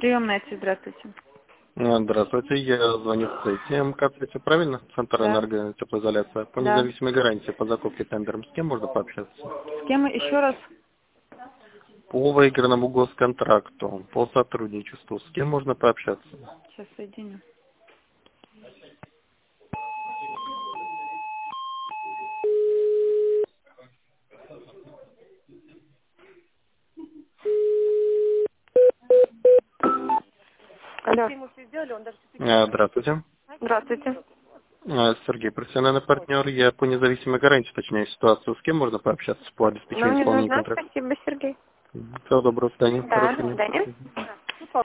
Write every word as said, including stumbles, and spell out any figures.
Приемная, здравствуйте. Здравствуйте, я звоню с этим. Как все правильно? Центр Да. энерго теплоизоляция. По Да. независимой гарантии по закупке тендером. С кем можно пообщаться? С кем еще раз? По выигранному госконтракту, по сотрудничеству. С кем можно пообщаться? Сейчас соединю. Алло. А, Здравствуйте. Здравствуйте. А, Сергей, профессиональный партнер. Я по независимой гарантии, точнее, ситуацию. С кем можно пообщаться по Нам обеспечению не исполнения нужна, контракта? спасибо, Сергей. Всего доброго, до свидания. Да, Хорошего до дня. свидания.